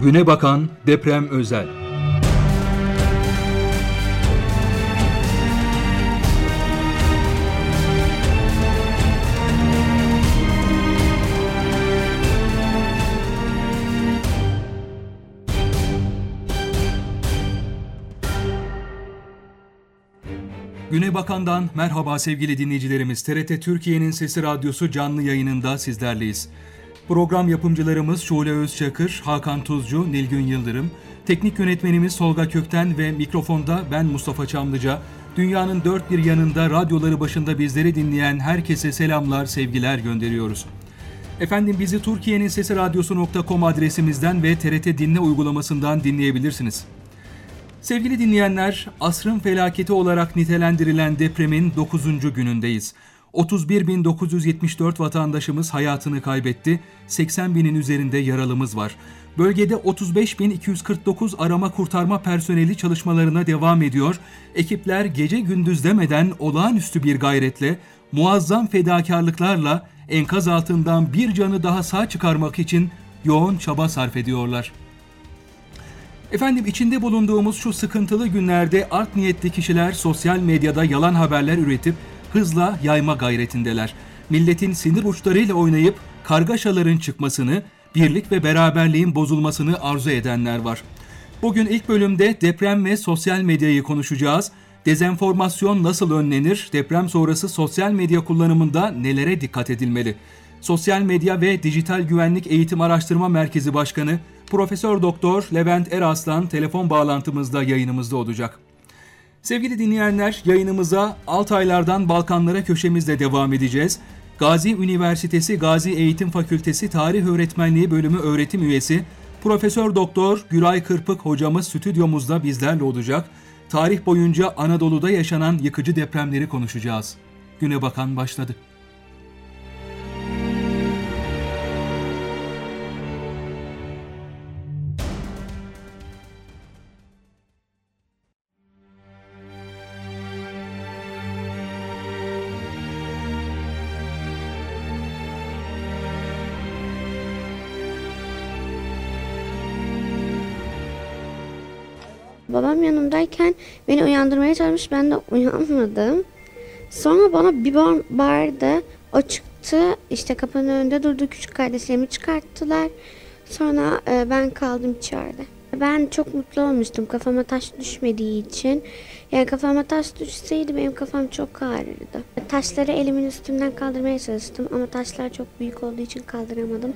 Güne bakan deprem özel. Güne Bakan'dan merhaba sevgili dinleyicilerimiz. TRT Türkiye'nin Sesi Radyosu canlı yayınında sizlerleyiz. Program yapımcılarımız Şule Özçakır, Hakan Tuzcu, Nilgün Yıldırım, teknik yönetmenimiz Tolga Kökten ve mikrofonda ben Mustafa Çamlıca. Dünyanın dört bir yanında radyoları başında bizleri dinleyen herkese selamlar, sevgiler gönderiyoruz. Efendim bizi Türkiye'nin Sesi Radyosu.com adresimizden ve TRT Dinle uygulamasından dinleyebilirsiniz. Sevgili dinleyenler, asrın felaketi olarak nitelendirilen depremin 9. günündeyiz. 31.974 vatandaşımız hayatını kaybetti, 80.000'in üzerinde yaralımız var. Bölgede 35.249 arama kurtarma personeli çalışmalarına devam ediyor. Ekipler gece gündüz demeden olağanüstü bir gayretle, muazzam fedakarlıklarla enkaz altından bir canı daha sağ çıkarmak için yoğun çaba sarf ediyorlar. Efendim içinde bulunduğumuz şu sıkıntılı günlerde art niyetli kişiler sosyal medyada yalan haberler üretip hızla yayma gayretindeler. Milletin sinir uçlarıyla oynayıp kargaşaların çıkmasını, birlik ve beraberliğin bozulmasını arzu edenler var. Bugün ilk bölümde deprem ve sosyal medyayı konuşacağız. Dezenformasyon nasıl önlenir? Deprem sonrası sosyal medya kullanımında nelere dikkat edilmeli? Sosyal Medya ve Dijital Güvenlik Eğitim Araştırma Merkezi Başkanı Profesör Doktor Levent Eraslan telefon bağlantımızda yayınımızda olacak. Sevgili dinleyenler, yayınımıza Altaylardan Balkanlara köşemizle devam edeceğiz. Gazi Üniversitesi Gazi Eğitim Fakültesi Tarih Öğretmenliği Bölümü öğretim üyesi Profesör Doktor Güray Kırpık hocamız stüdyomuzda bizlerle olacak. Tarih boyunca Anadolu'da yaşanan yıkıcı depremleri konuşacağız. Güne bakan başladı. Babam yanımdayken beni uyandırmaya çalışmış, ben de uyanmadım. Sonra bana bir bağırdı, o çıktı, işte kapının önünde durdu, küçük kardeşlerimi çıkarttılar. Sonra ben kaldım içeride. Ben çok mutlu olmuştum kafama taş düşmediği için. Yani kafama taş düşseydi benim kafam çok ağrırdı. Taşları elimin üstünden kaldırmaya çalıştım ama taşlar çok büyük olduğu için kaldıramadım.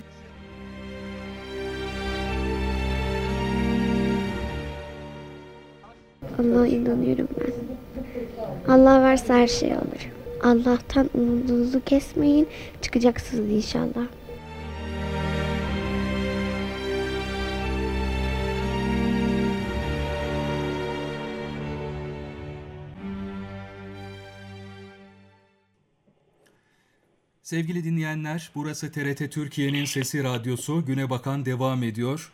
Allah'a inanıyorum ben. Allah varsa her şey olur. Allah'tan umudunuzu kesmeyin. Çıkacaksınız inşallah. Sevgili dinleyenler, burası TRT Türkiye'nin Sesi Radyosu. Güne bakan devam ediyor.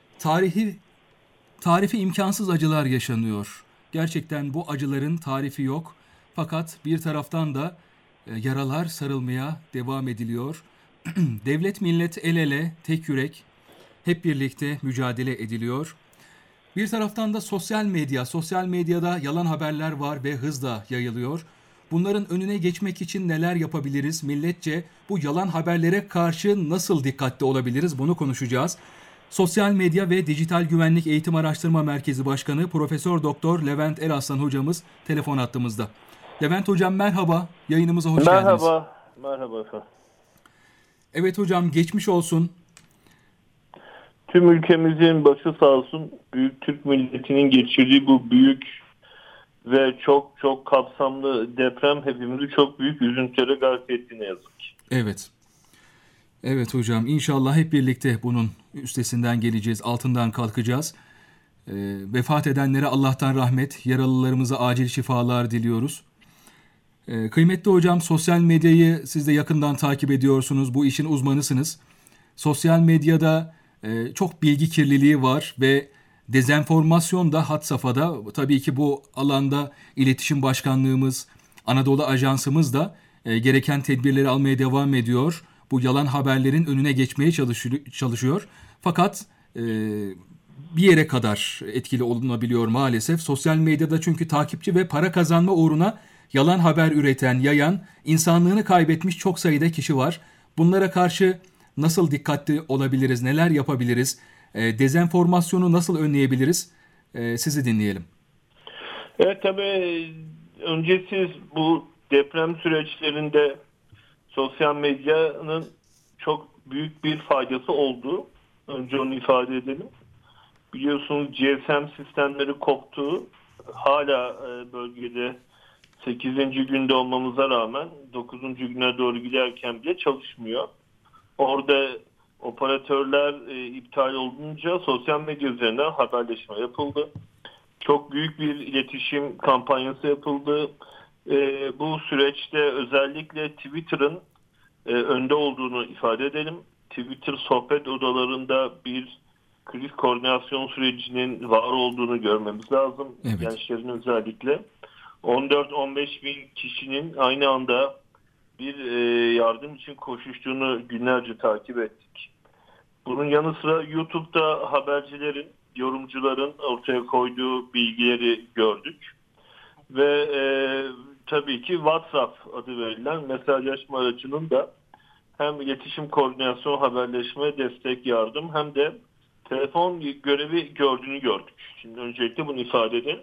Tarifi imkansız acılar yaşanıyor. Gerçekten bu acıların tarifi yok. Fakat bir taraftan da yaralar sarılmaya devam ediliyor. Devlet millet el ele, tek yürek, hep birlikte mücadele ediliyor. Bir taraftan da sosyal medyada yalan haberler var ve hızla yayılıyor. Bunların önüne geçmek için neler yapabiliriz? Milletçe bu yalan haberlere karşı nasıl dikkatli olabiliriz? Bunu konuşacağız. Sosyal Medya ve Dijital Güvenlik Eğitim Araştırma Merkezi Başkanı Profesör Doktor Levent Eraslan hocamız telefon hattımızda. Levent hocam merhaba, yayınımıza hoş geldiniz. Merhaba efendim. Evet hocam, geçmiş olsun. Tüm ülkemizin başı sağ olsun. Büyük Türk milletinin geçirdiği bu büyük ve çok çok kapsamlı deprem hepimizi çok büyük üzüntülere gark etti ne yazık ki. Evet. Evet hocam, inşallah hep birlikte bunun üstesinden geleceğiz, altından kalkacağız. Vefat edenlere Allah'tan rahmet, yaralılarımıza acil şifalar diliyoruz. Kıymetli hocam, sosyal medyayı siz de yakından takip ediyorsunuz, bu işin uzmanısınız. Sosyal medyada çok bilgi kirliliği var ve dezenformasyon da had safhada. Tabii ki bu alanda İletişim Başkanlığımız, Anadolu Ajansımız da gereken tedbirleri almaya devam ediyor. Bu yalan haberlerin önüne geçmeye çalışıyor. Fakat bir yere kadar etkili olunabiliyor maalesef. Sosyal medyada çünkü takipçi ve para kazanma uğruna yalan haber üreten, yayan, insanlığını kaybetmiş çok sayıda kişi var. Bunlara karşı nasıl dikkatli olabiliriz, neler yapabiliriz, dezenformasyonu nasıl önleyebiliriz? Sizi dinleyelim. Evet, tabii öncesiz bu deprem süreçlerinde sosyal medyanın çok büyük bir faydası oldu. Önce onu ifade edelim. Biliyorsunuz GSM sistemleri koptu. Hala bölgede 8. günde olmamıza rağmen 9. güne doğru giderken bile çalışmıyor. Orada operatörler iptal olunca sosyal medya üzerinden haberleşme yapıldı. Çok büyük bir iletişim kampanyası yapıldı. Bu süreçte özellikle Twitter'ın önde olduğunu ifade edelim. Twitter sohbet odalarında bir kriz koordinasyon sürecinin var olduğunu görmemiz lazım. Evet. Gençlerin özellikle 14-15 bin kişinin aynı anda bir yardım için koşuştuğunu günlerce takip ettik. Bunun yanı sıra YouTube'da habercilerin, yorumcuların ortaya koyduğu bilgileri gördük. Ve tabii ki WhatsApp adı verilen mesajlaşma aracının da hem iletişim, koordinasyon, haberleşme, destek, yardım hem de telefon görevi gördüğünü gördük. Şimdi öncelikle bunu ifade edelim.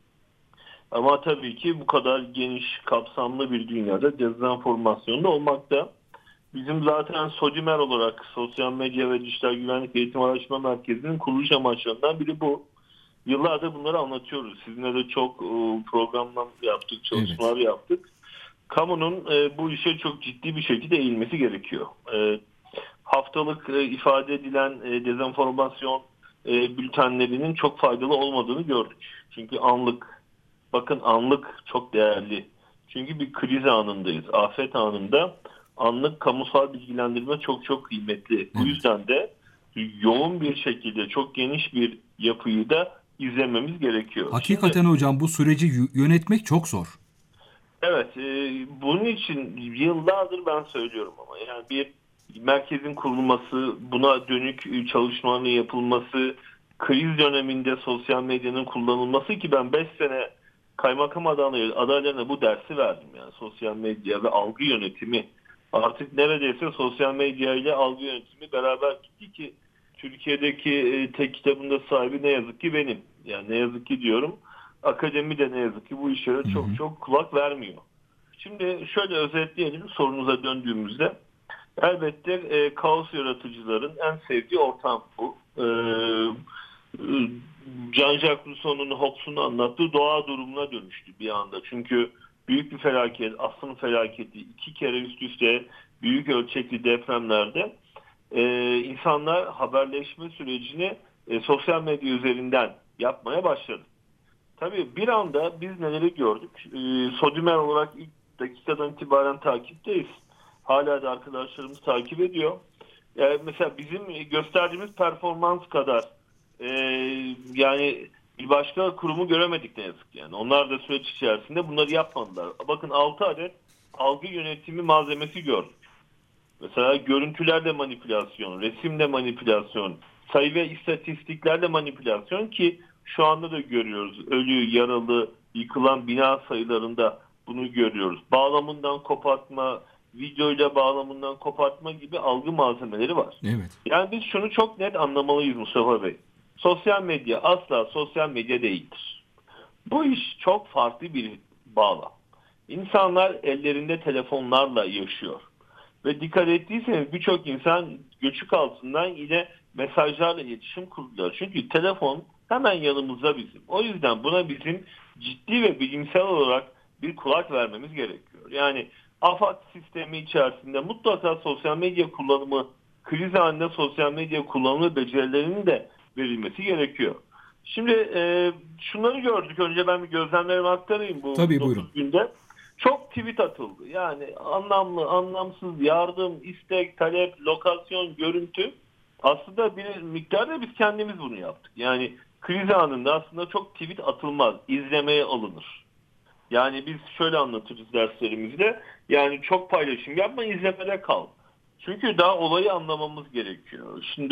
Ama tabii ki bu kadar geniş, kapsamlı bir dünyada dezenformasyonda olmakta. Bizim zaten SODİMER olarak Sosyal Medya ve Dijital Güvenlik Eğitim Araştırma Merkezi'nin kuruluş amaçlarından biri bu. Yıllardır bunları anlatıyoruz. Sizinle de çok programlar yaptık, çalışmalar yaptık. Kamunun bu işe çok ciddi bir şekilde eğilmesi gerekiyor. Haftalık ifade edilen dezenformasyon bültenlerinin çok faydalı olmadığını gördük. Çünkü anlık çok değerli. Çünkü bir kriz anındayız. Afet anında anlık kamusal bilgilendirme çok çok kıymetli. Evet. Bu yüzden de yoğun bir şekilde çok geniş bir yapıyı da izlememiz gerekiyor. Hakikaten hocam bu süreci yönetmek çok zor. Evet, bunun için yıllardır ben söylüyorum ama yani bir merkezin kurulması, buna dönük çalışmaların yapılması, kriz döneminde sosyal medyanın kullanılması ki ben 5 sene kaymakam adaylarına bu dersi verdim yani sosyal medya ve algı yönetimi. Artık neredeyse sosyal medya ile algı yönetimi beraber gitti ki Türkiye'deki tek kitabın da sahibi ne yazık ki benim. Yani ne yazık ki diyorum. Akademi de ne yazık ki bu işlere çok kulak vermiyor. Şimdi şöyle özetleyelim sorunuza döndüğümüzde. Elbette kaos yaratıcıların en sevdiği ortam bu. Jean-Jacques Rousseau'nun Hobbes'un anlattığı doğa durumuna dönüştü bir anda. Çünkü büyük bir felaket, asrın felaketi, 2 kere üst üste büyük ölçekli depremlerde insanlar haberleşme sürecini sosyal medya üzerinden yapmaya başladı. Tabii bir anda biz neleri gördük? SODİMER olarak ilk dakikadan itibaren takipteyiz. Hala da arkadaşlarımız takip ediyor. Yani mesela bizim gösterdiğimiz performans kadar yani bir başka kurumu göremedik ne yazık ki. Yani onlar da süreç içerisinde bunları yapmadılar. Bakın 6 adet algı yönetimi malzemesi gördük. Mesela görüntülerle manipülasyon, resimle manipülasyon, sayı ve istatistiklerle manipülasyon ki şu anda da görüyoruz. Ölü, yaralı, yıkılan bina sayılarında bunu görüyoruz. Bağlamından kopartma, videoyla bağlamından kopartma gibi algı malzemeleri var. Evet. Yani biz şunu çok net anlamalıyız Mustafa Bey. Sosyal medya asla sosyal medya değildir. Bu iş çok farklı bir bağlam. İnsanlar ellerinde telefonlarla yaşıyor. Ve dikkat ettiyseniz birçok insan göçük altından yine mesajlarla iletişim kurdular. Çünkü telefon hemen yanımızda bizim. O yüzden buna bizim ciddi ve bilimsel olarak bir kulak vermemiz gerekiyor. Yani AFAD sistemi içerisinde mutlaka sosyal medya kullanımı, kriz anında sosyal medya kullanımı becerilerinin de verilmesi gerekiyor. Şimdi şunları gördük. Önce ben bir gözlemlerimi aktarayım bu 9 günde. Çok tweet atıldı. Yani anlamlı, anlamsız yardım, istek, talep, lokasyon, görüntü. Aslında bir miktarda biz kendimiz bunu yaptık. Yani kriz anında aslında çok tweet atılmaz. İzlemeye alınır. Yani biz şöyle anlatırız derslerimizde. Yani çok paylaşım yapma, izlemede kal. Çünkü daha olayı anlamamız gerekiyor. Şimdi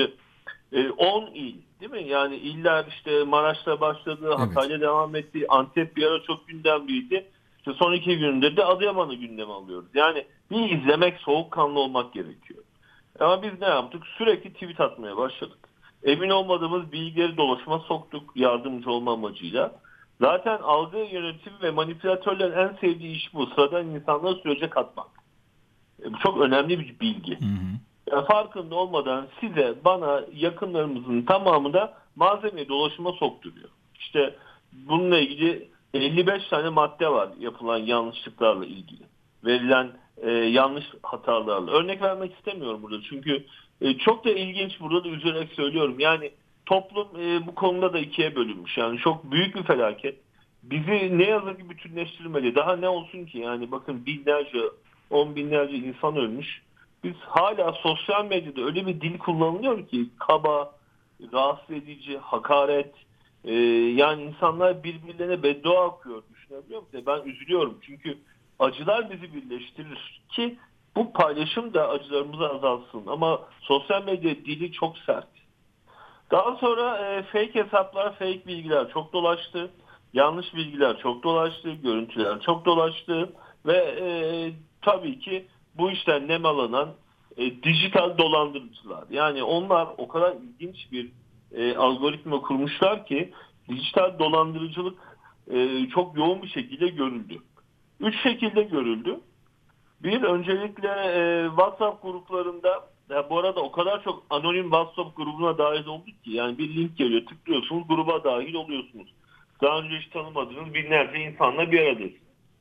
10 il değil mi? Yani iller işte Maraş'ta başladı, Hatay'la devam etti. Antep bir ara çok gündemliydi. İşte son 2 günde de Adıyaman'ı gündeme alıyoruz. Yani bir izlemek, soğukkanlı olmak gerekiyor. Ama biz ne yaptık? Sürekli tweet atmaya başladık. Emin olmadığımız bilgileri dolaşıma soktuk yardımcı olma amacıyla. Zaten algı yönetimi ve manipülatörlerin en sevdiği iş bu. Sıradan insanları sürece katmak. Bu çok önemli bir bilgi. Hı hı. Yani farkında olmadan size, bana, yakınlarımızın tamamı da malzemeyi dolaşıma sokturuyor. İşte bununla ilgili 55 tane madde var yapılan yanlışlıklarla ilgili. Verilen yanlış hatalarla. Örnek vermek istemiyorum burada çünkü çok da ilginç, burada da üzülerek söylüyorum. Yani toplum bu konuda da ikiye bölünmüş. Yani çok büyük bir felaket. Bizi ne yazık ki bütünleştirmeli. Daha ne olsun ki, yani bakın binlerce, 10 binlerce insan ölmüş. Biz hala sosyal medyada öyle bir dil kullanılıyor ki kaba, rahatsız edici, hakaret. Yani insanlar birbirlerine beddua okuyor. Düşünebiliyor musun? Ben üzülüyorum çünkü acılar bizi birleştirir ki bu paylaşım da acılarımızı azalsın. Ama sosyal medya dili çok sert. Daha sonra fake hesaplar, fake bilgiler çok dolaştı. Yanlış bilgiler çok dolaştı. Görüntüler çok dolaştı. Ve tabii ki bu işten nemalanan dijital dolandırıcılar. Yani onlar o kadar ilginç bir algoritma kurmuşlar ki dijital dolandırıcılık çok yoğun bir şekilde görüldü. 3 şekilde görüldü. Bir, öncelikle WhatsApp gruplarında, ya bu arada o kadar çok anonim WhatsApp grubuna dahil olduk ki, yani bir link geliyor, tıklıyorsunuz, gruba dahil oluyorsunuz. Daha önce hiç tanımadığınız binlerce insanla bir aradasınız.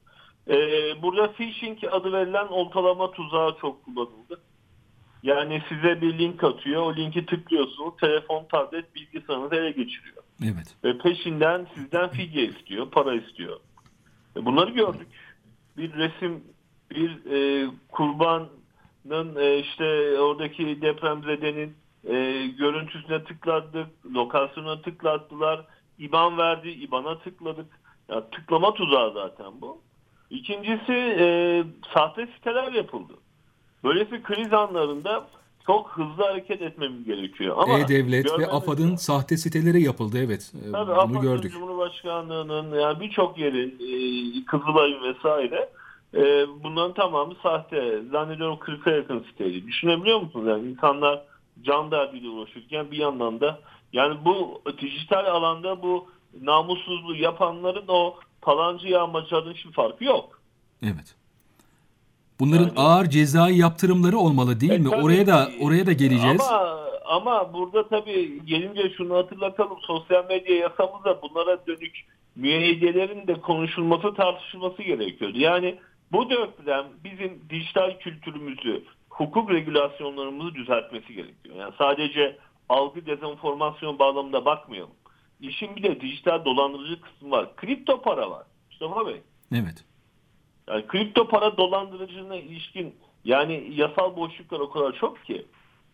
Burada phishing adı verilen oltalama tuzağı çok kullanıldı. Yani size bir link atıyor, o linki tıklıyorsunuz, telefon, tablet, bilgisayarınızı ele geçiriyor. Evet. Ve peşinden sizden fidye istiyor, para istiyor. Bunları gördük. Bir resim, bir kurbanın işte oradaki depremzedenin görüntüsüne tıkladık, lokasyona tıklattılar, İBAN verdi, İBAN'a tıkladık. Ya, tıklama tuzağı zaten bu. İkincisi sahte siteler yapıldı. Böylesi kriz anlarında çok hızlı hareket etmemiz gerekiyor. Ama E-Devlet ve AFAD'ın sahte siteleri yapıldı, evet. tabii Bunu AFAD'ın, gördük. Cumhurbaşkanlığı'nın, yani birçok yerin, Kızılay'ın vesaire, bunların tamamı sahte. Zannediyorum 40'a yakın siteydi. Düşünebiliyor musunuz? Yani insanlar can derdiyle uğraşırken bir yandan da, yani bu dijital alanda bu namussuzluğu yapanların o palancı yağmacıların hiçbir farkı yok. Evet. Bunların Yani, ağır cezai yaptırımları olmalı değil mi? tabii Oraya da geleceğiz. Ama burada tabii gelince şunu hatırlatalım. Sosyal medya yasamızda bunlara dönük müeyyidelerin de konuşulması, tartışılması gerekiyordu. Yani bu deprem bizim dijital kültürümüzü, hukuk regülasyonlarımızı düzeltmesi gerekiyor. Yani sadece algı dezenformasyon bağlamında bakmayalım. İşin bir de dijital dolandırıcı kısmı var. Kripto para var. Mustafa Bey. Evet. Yani kripto para dolandırıcılığına ilişkin yani yasal boşluklar o kadar çok ki.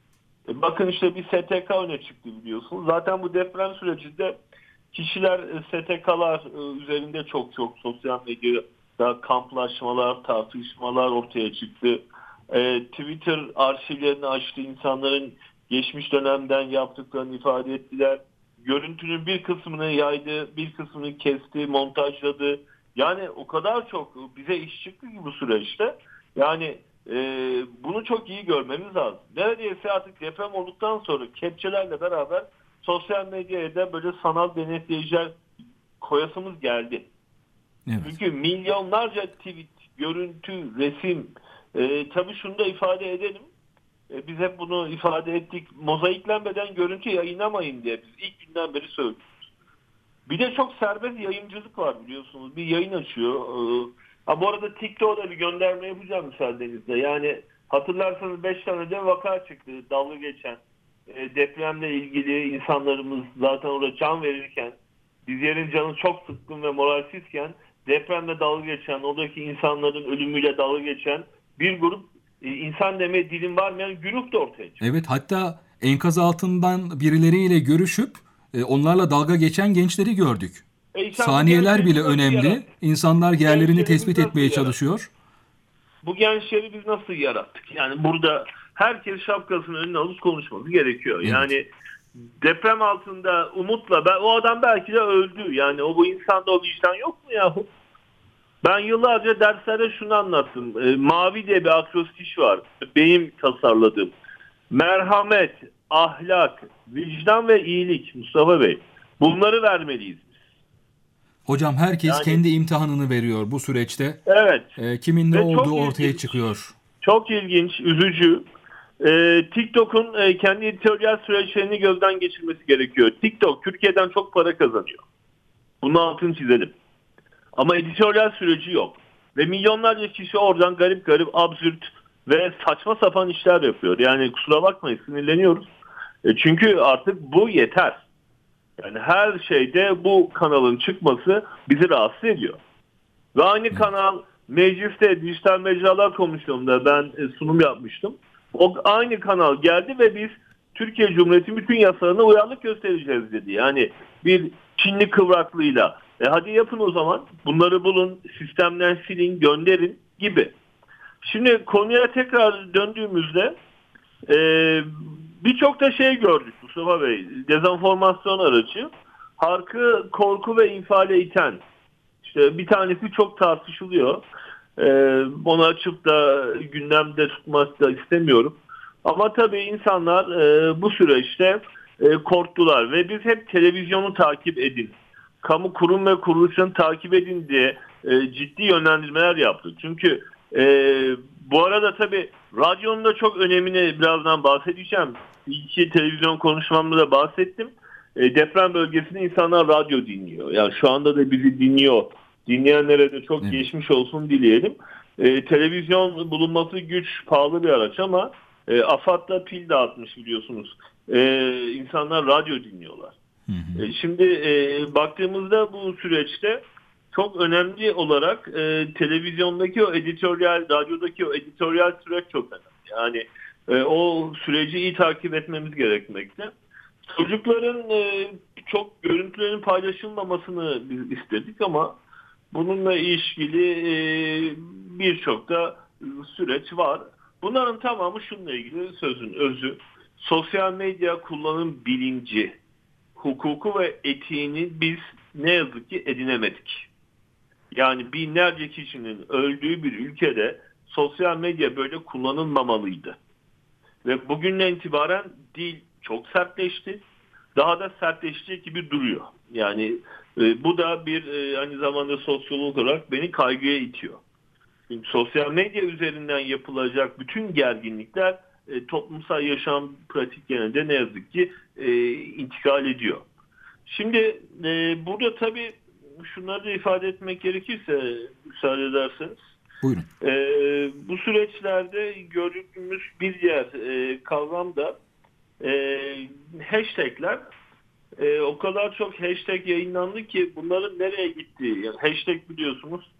Bakın işte bir STK öne çıktı biliyorsunuz. Zaten bu deprem sürecinde kişiler STK'lar üzerinde çok sosyal medyada kamplaşmalar, tartışmalar ortaya çıktı. Twitter arşivlerini açtı, insanların geçmiş dönemden yaptıklarını ifade ettiler. Görüntünün bir kısmını yaydı, bir kısmını kesti, montajladı. Yani o kadar çok bize iş çıktı ki bu süreçte. Yani bunu çok iyi görmemiz lazım. Neredeyse artık deprem olduktan sonra kepçelerle beraber sosyal medyaya da böyle sanal denetleyiciler koyasımız geldi. Evet. Çünkü milyonlarca tweet, görüntü, resim, tabii şunu da ifade edelim. Biz hep bunu ifade ettik. Mozaiklenmeden görüntü yayınlamayın diye biz ilk günden beri söylüyoruz. Bir de çok serbest yayıncılık var biliyorsunuz. Bir yayın açıyor. Bu arada TikTok'ta bir gönderme yapacağım müsaadenizle. Yani hatırlarsanız 5 tane de vaka çıktı. Dalga geçen. Depremle ilgili insanlarımız zaten orada can verirken, bizlerin canı çok sıkkın ve moralsizken depremle dalga geçen, oradaki insanların ölümüyle dalga geçen bir grup insan demeye dilim varmayan güruh da ortaya çıktı. Evet, hatta enkaz altından birileriyle görüşüp onlarla dalga geçen gençleri gördük. Saniyeler bile önemli. İnsanlar yerlerini tespit etmeye çalışıyor. Bu gençleri biz nasıl yarattık? Yani burada herkes şapkasının önüne alıp konuşması gerekiyor. Evet. Yani deprem altında umutla o adam belki de öldü. Yani bu insanda o vicdan yok mu yahu? Ben yıllarca derslerde şunu anlattım. Mavi diye bir akrostiş var. Benim tasarladığım. Merhamet, ahlak, vicdan ve iyilik Mustafa Bey. Bunları vermeliyiz. Hocam herkes Yani- kendi imtihanını veriyor bu süreçte. Evet. Kimin ne Ve çok olduğu ortaya ilginç. çıkıyor. Çok ilginç, üzücü. TikTok'un kendi editoryal süreçlerini gözden geçirmesi gerekiyor. TikTok Türkiye'den çok para kazanıyor. Bunun altını çizelim. Ama editoryal süreci yok. Ve milyonlarca kişi oradan garip garip, absürt ve saçma sapan işler yapıyor. Yani kusura bakmayın, sinirleniyoruz. Çünkü artık bu yeter. Yani her şeyde bu kanalın çıkması bizi rahatsız ediyor. Ve aynı kanal mecliste Dijital Mecralar Komisyonu'nda ben sunum yapmıştım. O aynı kanal geldi ve biz Türkiye Cumhuriyeti bütün yasalarına uyarlılık göstereceğiz dedi. Yani bir Çinli kıvraklığıyla. Hadi yapın o zaman. Bunları bulun, sistemden silin, gönderin gibi. Şimdi konuya tekrar döndüğümüzde birçok da şey gördük Mustafa Bey. Dezenformasyon aracı. Halkı korku ve infiale iten. İşte bir tanesi çok tartışılıyor. Onu açıp da gündemde tutmak da istemiyorum. Ama tabii insanlar bu süreçte korktular ve biz hep televizyonu takip edin, kamu kurum ve kuruluşlarını takip edin diye ciddi yönlendirmeler yaptık. Çünkü bu arada tabii radyonun da çok önemini birazdan bahsedeceğim. İki televizyon konuşmamda da bahsettim. Deprem bölgesinde insanlar radyo dinliyor. Yani şu anda da bizi dinliyor. Dinleyenlere de çok geçmiş olsun dileyelim. Televizyon bulunması güç, pahalı bir araç ama AFAD da pil dağıtmış biliyorsunuz. İnsanlar radyo dinliyorlar. Şimdi baktığımızda bu süreçte çok önemli olarak televizyondaki o editoryal, radyodaki o editoryal süreç çok önemli. Yani o süreci iyi takip etmemiz gerekmekte. Çocukların çok görüntülerin paylaşılmamasını biz istedik ama bununla ilişkili birçok da süreç var. Bunların tamamı şununla ilgili sözün özü. Sosyal medya kullanım bilinci, hukuku ve etiğini biz ne yazık ki edinemedik. Yani binlerce kişinin öldüğü bir ülkede sosyal medya böyle kullanılmamalıydı. Ve bugünden itibaren dil çok sertleşti. Daha da sertleşecek gibi duruyor. Yani bu da bir aynı zamanda sosyolog olarak beni kaygıya itiyor. Çünkü sosyal medya üzerinden yapılacak bütün gerginlikler toplumsal yaşam pratiklerinde ne yazık ki intikal ediyor. Şimdi burada tabii şunları da ifade etmek gerekirse müsaade ederseniz. Buyurun. Bu süreçlerde gördüğümüz bir diğer kavram da hashtagler. O kadar çok hashtag yayınlandı ki bunların nereye gittiği, yani hashtag biliyorsunuz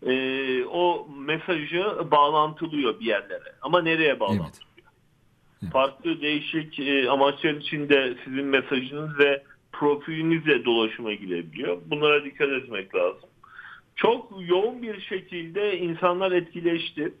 o mesajı bağlantılıyor bir yerlere. Ama nereye bağlantılıyor? Evet. Farklı değişik amaçlar için de sizin mesajınız ve profilinizle dolaşıma girebiliyor. Bunlara dikkat etmek lazım. Çok yoğun bir şekilde insanlar etkileşti.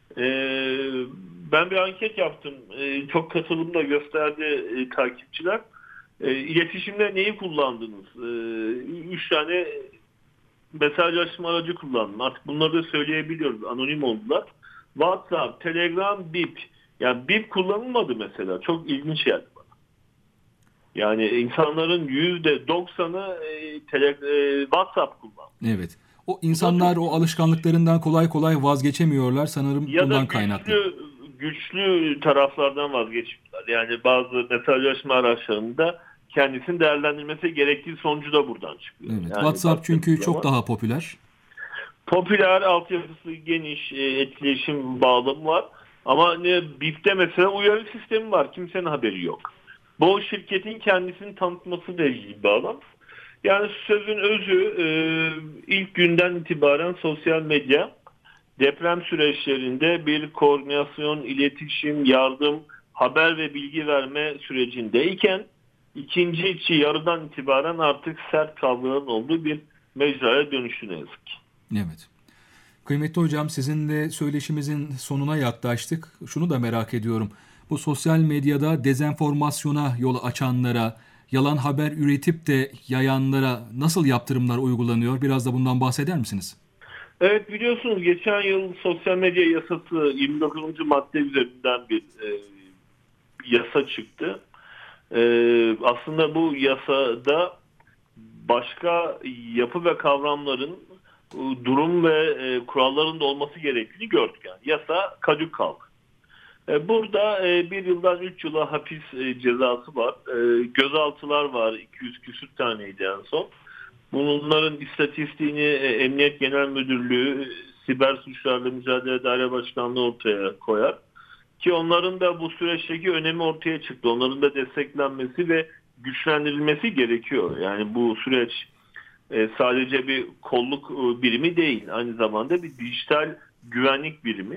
Ben bir anket yaptım. Çok katılım da gösterdi takipçiler. İletişimde neyi kullandınız? 3 tane mesajlaşma aracı kullandım. Artık bunları da söyleyebiliyoruz. Anonim oldular. WhatsApp, Telegram, Bip. Yani Bip kullanılmadı mesela. Çok ilginç geldi bana. Yani insanların %90'ı WhatsApp kullandı. Evet. O insanlar o alışkanlıklarından kolay kolay vazgeçemiyorlar sanırım ya bundan da kaynaklı. Güçlü taraflardan vazgeçiyorlar. Yani bazı mesajlaşma araçlarında kendisini değerlendirmesi gerektiği sonucu da buradan çıkıyor. Evet. Yani WhatsApp çünkü çok daha popüler. Popüler, altyapısı geniş, etkileşim bağlamı var. Ama BIP'te mesela uyarı sistemi var. Kimsenin haberi yok. Bu şirketin kendisini tanıtmasıyla ilgili bir alan. Yani sözün özü ilk günden itibaren sosyal medya deprem süreçlerinde bir koordinasyon, iletişim, yardım, haber ve bilgi verme sürecindeyken ikinci yarıdan itibaren artık sert kavgaların olduğu bir mecraya dönüştü ne yazık ki. Evet. Kıymetli hocam sizinle söyleşimizin sonuna yaklaştık. Şunu da merak ediyorum. bu sosyal medyada dezenformasyona yol açanlara, yalan haber üretip de yayanlara nasıl yaptırımlar uygulanıyor? Biraz da bundan bahseder misiniz? Evet, biliyorsunuz geçen yıl sosyal medya yasası 29. madde üzerinden bir yasa çıktı. Aslında bu yasada başka yapı ve kavramların durum ve kuralların da olması gerektiğini gördük. Yani yasa kadük kaldı. Burada 1 yıldan 3 yıla hapis cezası var. Gözaltılar var. 200 küsür taneydi en son. Bunların istatistiğini Emniyet Genel Müdürlüğü, Siber Suçlarla Mücadele Daire Başkanlığı ortaya koyar. Ki onların da bu süreçteki önemi ortaya çıktı. Onların da desteklenmesi ve güçlendirilmesi gerekiyor. Yani bu süreç sadece bir kolluk birimi değil, aynı zamanda bir dijital güvenlik birimi.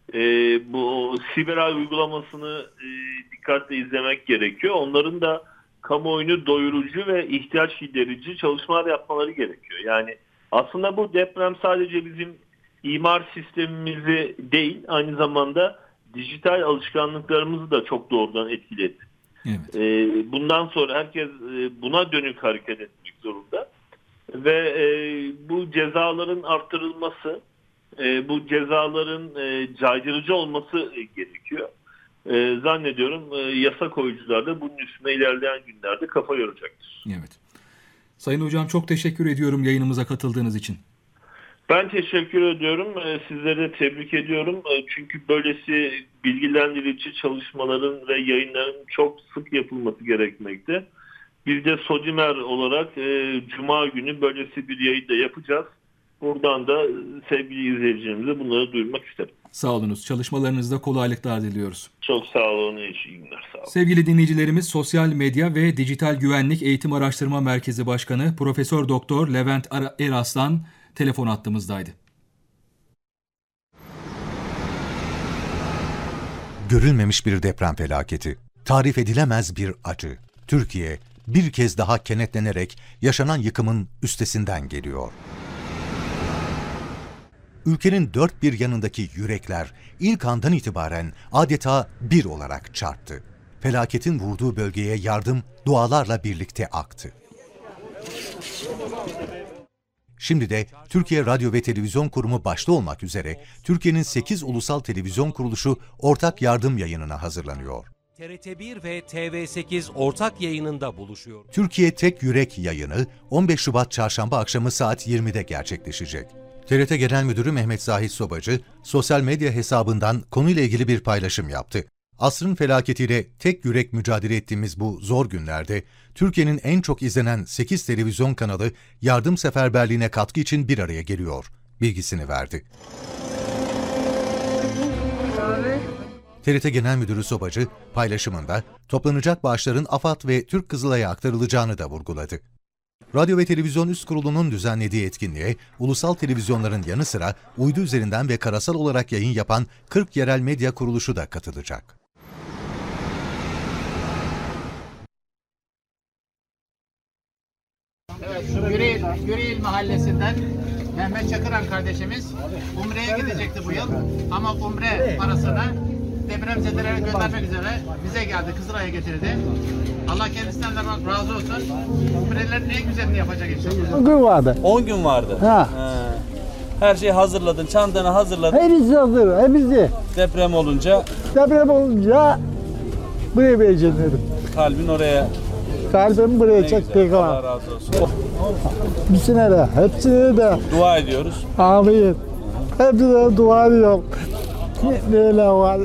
Bu siber uygulamasını dikkatle izlemek gerekiyor. Onların da kamuoyunu doyurucu ve ihtiyaç giderici çalışmalar yapmaları gerekiyor. Yani aslında bu deprem sadece bizim imar sistemimizi değil, aynı zamanda dijital alışkanlıklarımızı da çok doğrudan etkiledi. Evet. Bundan sonra herkes buna dönük hareket etmek zorunda. Ve bu cezaların artırılması, bu cezaların caydırıcı olması gerekiyor. Zannediyorum yasa koyucular da bunun üstüne ilerleyen günlerde kafa yoracaktır. Evet. Sayın Hocam, çok teşekkür ediyorum yayınımıza katıldığınız için. Ben teşekkür ediyorum. Sizleri de tebrik ediyorum. Çünkü böylesi bilgilendirici çalışmaların ve yayınların çok sık yapılması gerekmekte. Biz de Sodimer olarak Cuma günü böylesi bir yayın da yapacağız. Buradan da sevgili izleyicilerimize bunları duyurmak isterim. Sağ olunuz. Çalışmalarınızda kolaylıklar diliyoruz. Çok sağ olun. İyi günler. Sağ olun. Sevgili dinleyicilerimiz, Sosyal Medya ve Dijital Güvenlik Eğitim Araştırma Merkezi Başkanı Profesör Doktor Levent Eraslan telefon hattımızdaydı. Görülmemiş bir deprem felaketi, tarif edilemez bir acı. Türkiye bir kez daha kenetlenerek yaşanan yıkımın üstesinden geliyor. Ülkenin dört bir yanındaki yürekler ilk andan itibaren adeta bir olarak çarptı. Felaketin vurduğu bölgeye yardım dualarla birlikte aktı. Şimdi de Türkiye Radyo ve Televizyon Kurumu başta olmak üzere Türkiye'nin 8 ulusal televizyon kuruluşu ortak yardım yayınına hazırlanıyor. TRT1 ve TV8 ortak yayınında buluşuyor. Türkiye Tek Yürek yayını 15 Şubat Çarşamba akşamı saat 20'de gerçekleşecek. TRT Genel Müdürü Mehmet Zahit Sobacı, sosyal medya hesabından konuyla ilgili bir paylaşım yaptı. Asrın felaketiyle tek yürek mücadele ettiğimiz bu zor günlerde, Türkiye'nin en çok izlenen 8 televizyon kanalı yardım seferberliğine katkı için bir araya geliyor bilgisini verdi. TRT Genel Müdürü Sobacı, paylaşımında toplanacak bağışların AFAD ve Türk Kızılay'a aktarılacağını da vurguladı. Radyo ve Televizyon Üst Kurulu'nun düzenlediği etkinliğe, ulusal televizyonların yanı sıra uydu üzerinden ve karasal olarak yayın yapan 40 yerel medya kuruluşu da katılacak. Evet, Güreyil Mahallesi'nden Mehmet Çakıran kardeşimiz Umre'ye gidecekti bu yıl. Ama Umre parasını depremzedelere göndermek üzere bize geldi, Kızılay'a getirdi. Allah kendisinden de razı olsun. Umrelerin en güzelini yapacak inşallah. 10 gün vardı. 10 gün vardı. Ha. Her şeyi hazırladın, çantanı hazırladın. Hepsi hazır, hepsi. Deprem olunca Deprem olunca buraya vereceğim dedim. kalbin oraya. Kalbim buraya Ne çekti. güzel, Allah razı olsun. Hepsine de, hepsine de. Dua ediyoruz. Amin. Hepsine dua ediyorum. Böyle var.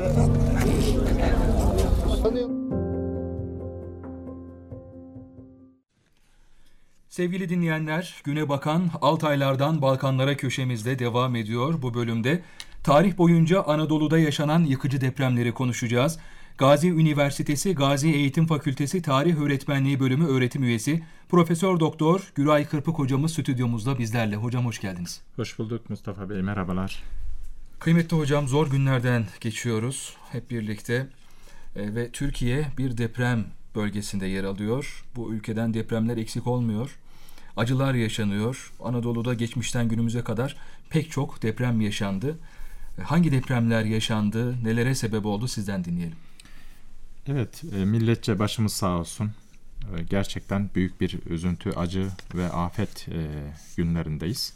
Sevgili dinleyenler, Güne Bakan Altaylardan Balkanlara köşemizde devam ediyor. Bu bölümde tarih boyunca Anadolu'da yaşanan yıkıcı depremleri konuşacağız. Gazi Üniversitesi Gazi Eğitim Fakültesi Tarih Öğretmenliği Bölümü öğretim üyesi Profesör Doktor Güray Kırpık hocamız stüdyomuzda bizlerle. Hocam hoş geldiniz. Hoş bulduk Mustafa Bey, merhabalar. Kıymetli hocam, zor günlerden geçiyoruz hep birlikte ve Türkiye bir deprem bölgesinde yer alıyor. Bu ülkeden depremler eksik olmuyor. Acılar yaşanıyor. Anadolu'da geçmişten günümüze kadar pek çok deprem yaşandı. Hangi depremler yaşandı, nelere sebep oldu, sizden dinleyelim. Evet, milletçe başımız sağ olsun. Gerçekten büyük bir üzüntü, acı ve afet günlerindeyiz.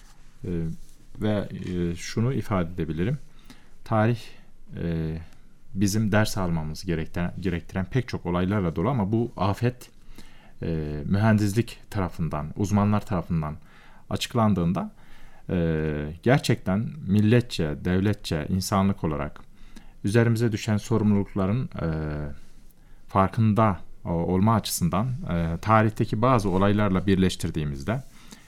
Ve şunu ifade edebilirim. Tarih bizim ders almamız gerektiren pek çok olaylarla dolu ama bu afet mühendislik tarafından, uzmanlar tarafından açıklandığında gerçekten milletçe, devletçe, insanlık olarak üzerimize düşen sorumlulukların farkında olma açısından tarihteki bazı olaylarla birleştirdiğimizde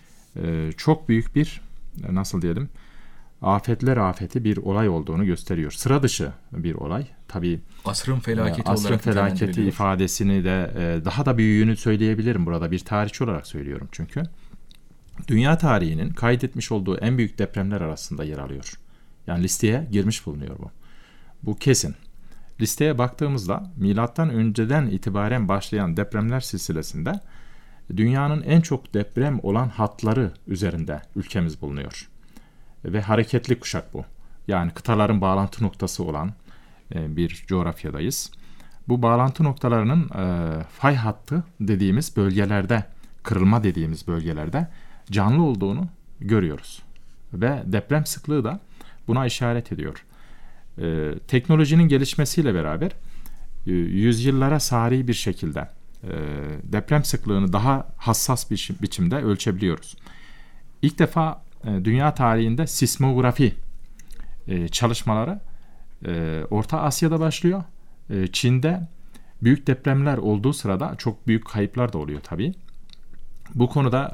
çok büyük bir, nasıl diyelim, afetler afeti bir olay olduğunu gösteriyor. Sıra dışı bir olay. Tabii Asrın felaketi asrın olarak felaketi nitelendiriliyor. ifadesini de daha da büyüğünü söyleyebilirim burada. Bir tarihçi olarak söylüyorum çünkü. Dünya tarihinin kaydetmiş olduğu en büyük depremler arasında yer alıyor. Yani listeye girmiş bulunuyor bu. Bu kesin. Listeye baktığımızda milattan önceden itibaren başlayan depremler silsilesinde dünyanın en çok deprem olan hatları üzerinde ülkemiz bulunuyor. Ve hareketli kuşak bu. Yani kıtaların bağlantı noktası olan bir coğrafyadayız. Bu bağlantı noktalarının fay hattı dediğimiz bölgelerde, kırılma dediğimiz bölgelerde canlı olduğunu görüyoruz. Ve deprem sıklığı da buna işaret ediyor. Teknolojinin gelişmesiyle beraber yüzyıllara sari bir şekilde deprem sıklığını daha hassas bir biçimde ölçebiliyoruz. İlk defa dünya tarihinde sismografi çalışmaları Orta Asya'da başlıyor. Çin'de büyük depremler olduğu sırada çok büyük kayıplar da oluyor tabii. Bu konuda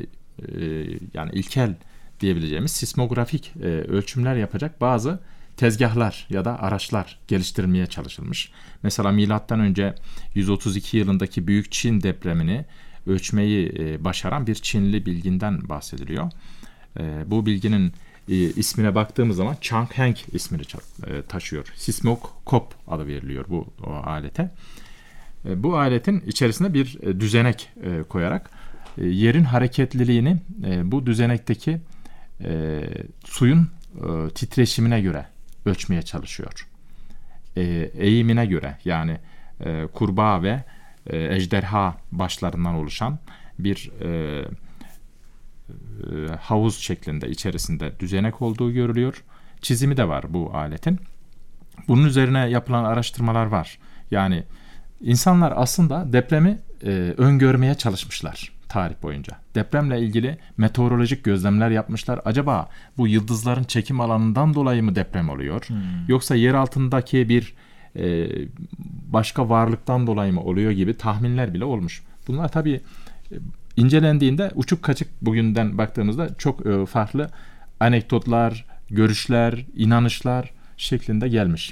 yani ilkel diyebileceğimiz sismografik ölçümler yapacak bazı tezgahlar ya da araçlar geliştirilmeye çalışılmış. Mesela milattan önce 132 yılındaki Büyük Çin depremini ölçmeyi başaran bir Çinli bilginden bahsediliyor. Bu bilginin ismine baktığımız zaman Chang'Heng ismini taşıyor. Sismokop adı veriliyor bu alete. Bu aletin içerisine bir düzenek koyarak yerin hareketliliğini bu düzenekteki suyun titreşimine göre ölçmeye çalışıyor. Eğimine göre, yani kurbağa ve ejderha başlarından oluşan bir havuz şeklinde içerisinde düzenek olduğu görülüyor. Çizimi de var bu aletin. Bunun üzerine yapılan araştırmalar var. Yani insanlar aslında depremi öngörmeye çalışmışlar tarih boyunca. Depremle ilgili meteorolojik gözlemler yapmışlar. Acaba bu yıldızların çekim alanından dolayı mı deprem oluyor? Yoksa yer altındaki bir başka varlıktan dolayı mı oluyor gibi tahminler bile olmuş. Bunlar tabii incelendiğinde uçuk kaçık, bugünden baktığımızda çok farklı anekdotlar, görüşler, inanışlar şeklinde gelmiş.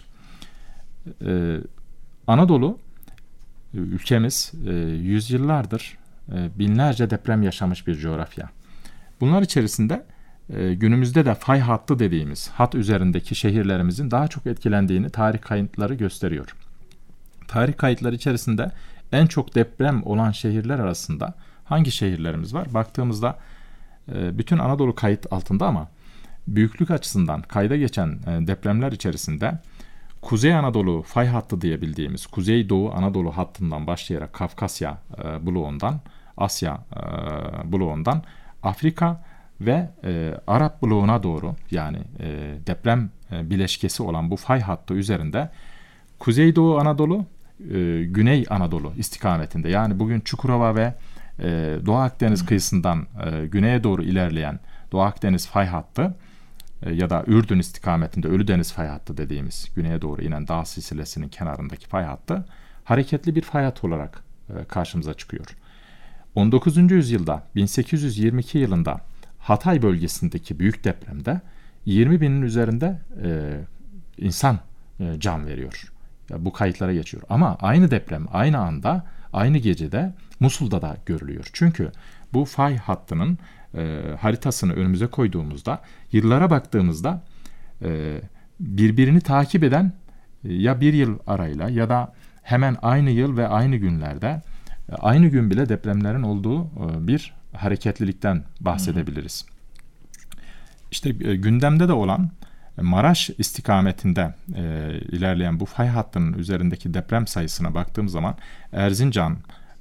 Anadolu ülkemiz yüzyıllardır binlerce deprem yaşamış bir coğrafya. Bunlar içerisinde günümüzde de fay hattı dediğimiz hat üzerindeki şehirlerimizin daha çok etkilendiğini tarih kayıtları gösteriyor. Tarih kayıtları içerisinde en çok deprem olan şehirler arasında hangi şehirlerimiz var? Baktığımızda bütün Anadolu kayıt altında ama büyüklük açısından kayda geçen depremler içerisinde Kuzey Anadolu fay hattı diye bildiğimiz Kuzeydoğu Anadolu hattından başlayarak Kafkasya bloğundan, Asya bloğundan Afrika ve Arap bloğuna doğru, yani deprem bileşkesi olan bu fay hattı üzerinde Kuzeydoğu Anadolu, Güney Anadolu istikametinde, yani bugün Çukurova ve Doğu Akdeniz kıyısından güneye doğru ilerleyen Doğu Akdeniz fay hattı ya da Ürdün istikametinde Ölüdeniz fay hattı dediğimiz güneye doğru inen dağ silsilesinin kenarındaki fay hattı hareketli bir fay hattı olarak karşımıza çıkıyor. 19. yüzyılda 1822 yılında Hatay bölgesindeki büyük depremde 20 binin üzerinde insan can veriyor. Bu kayıtlara geçiyor. Ama aynı deprem aynı anda, aynı gecede Musul'da da görülüyor. Çünkü bu fay hattının haritasını önümüze koyduğumuzda, yıllara baktığımızda birbirini takip eden ya bir yıl arayla ya da hemen aynı yıl ve aynı günlerde, aynı gün bile depremlerin olduğu bir hareketlilikten bahsedebiliriz. İşte gündemde de olan Maraş istikametinde ilerleyen bu fay hattının üzerindeki deprem sayısına baktığım zaman Erzincan,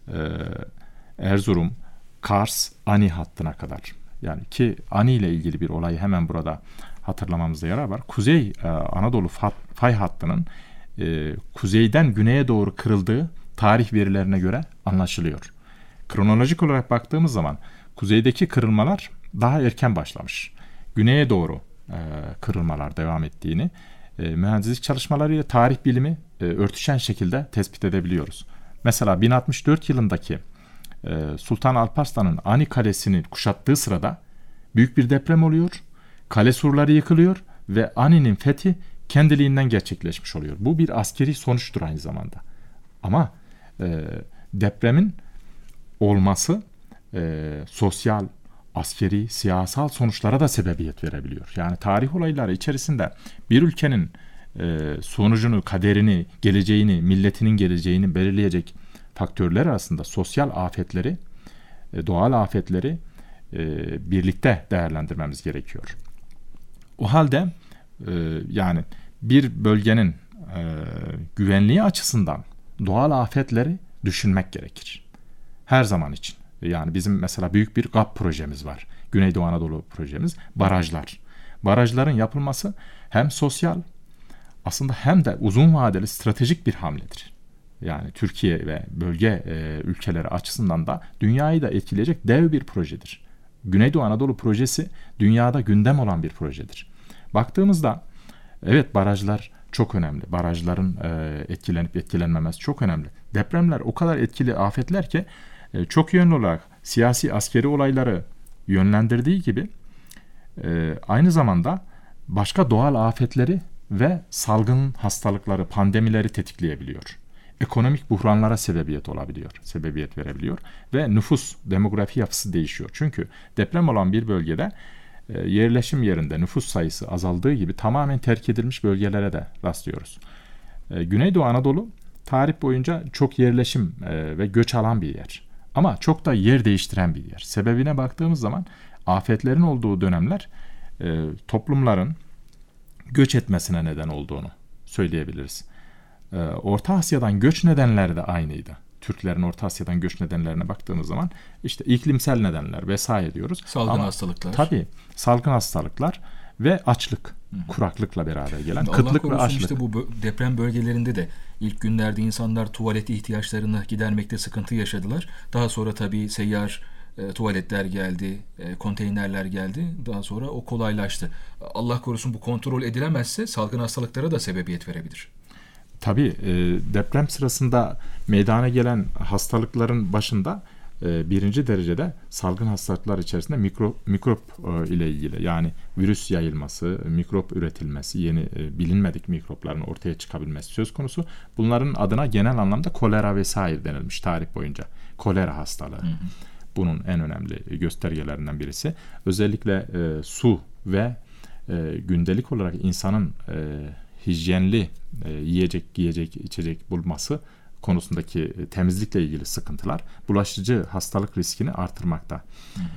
Erzurum, Kars, Ani hattına kadar. Yani ki Ani ile ilgili bir olayı hemen burada hatırlamamızda yarar var. Kuzey Anadolu fay hattının kuzeyden güneye doğru kırıldığı tarih verilerine göre anlaşılıyor. Kronolojik olarak baktığımız zaman kuzeydeki kırılmalar daha erken başlamış. Güneye doğru kırılmalar devam ettiğini mühendislik çalışmalarıyla tarih bilimi örtüşen şekilde tespit edebiliyoruz. Mesela 1064 yılındaki Sultan Alparslan'ın Ani Kalesi'ni kuşattığı sırada büyük bir deprem oluyor. Kale surları yıkılıyor ve Ani'nin fethi kendiliğinden gerçekleşmiş oluyor. Bu bir askeri sonuçtur aynı zamanda. Ama depremin olması sosyal, askeri, siyasal sonuçlara da sebebiyet verebiliyor. Yani tarih olayları içerisinde bir ülkenin sonucunu, kaderini, geleceğini, milletinin geleceğini belirleyecek faktörler arasında sosyal afetleri, doğal afetleri birlikte değerlendirmemiz gerekiyor. O halde yani bir bölgenin güvenliği açısından doğal afetleri düşünmek gerekir. Her zaman için. Yani bizim mesela büyük bir GAP projemiz var. Güneydoğu Anadolu projemiz. Barajlar. Barajların yapılması hem sosyal aslında hem de uzun vadeli stratejik bir hamledir. Yani Türkiye ve bölge ülkeleri açısından da dünyayı da etkileyecek dev bir projedir. Güneydoğu Anadolu projesi dünyada gündem olan bir projedir. Baktığımızda evet barajlar çok önemli. Barajların etkilenip etkilenmemesi çok önemli. Depremler o kadar etkili afetler ki çok yönlü olarak siyasi askeri olayları yönlendirdiği gibi aynı zamanda başka doğal afetleri ve salgın hastalıkları, pandemileri tetikleyebiliyor. Ekonomik buhranlara sebebiyet verebiliyor ve nüfus, demografi yapısı değişiyor. Çünkü deprem olan bir bölgede yerleşim yerinde nüfus sayısı azaldığı gibi tamamen terk edilmiş bölgelere de rastlıyoruz. Güneydoğu Anadolu tarih boyunca çok yerleşim ve göç alan bir yer. Ama çok da yer değiştiren bir yer. Sebebine baktığımız zaman afetlerin olduğu dönemler toplumların göç etmesine neden olduğunu söyleyebiliriz. Orta Asya'dan göç nedenleri de aynıydı. Türklerin Orta Asya'dan göç nedenlerine baktığımız zaman işte iklimsel nedenler vesaire diyoruz. Salgın hastalıklar. Tabii salgın hastalıklar ve açlık, kuraklıkla beraber gelen kıtlık ve açlık. İşte bu deprem bölgelerinde de ilk günlerde insanlar tuvalet ihtiyaçlarını gidermekte sıkıntı yaşadılar. Daha sonra tabii seyyar tuvaletler geldi, konteynerler geldi. Daha sonra o kolaylaştı. Allah korusun bu kontrol edilemezse salgın hastalıklara da sebebiyet verebilir. Tabii deprem sırasında meydana gelen hastalıkların başında birinci derecede salgın hastalıklar içerisinde mikrop ile ilgili yani virüs yayılması, mikrop üretilmesi, yeni bilinmedik mikropların ortaya çıkabilmesi söz konusu. Bunların adına genel anlamda kolera vesaire denilmiş tarih boyunca. Kolera hastalığı. Bunun en önemli göstergelerinden birisi. Özellikle su ve gündelik olarak insanın hijyenli yiyecek, giyecek, içecek bulması konusundaki temizlikle ilgili sıkıntılar bulaşıcı hastalık riskini artırmakta.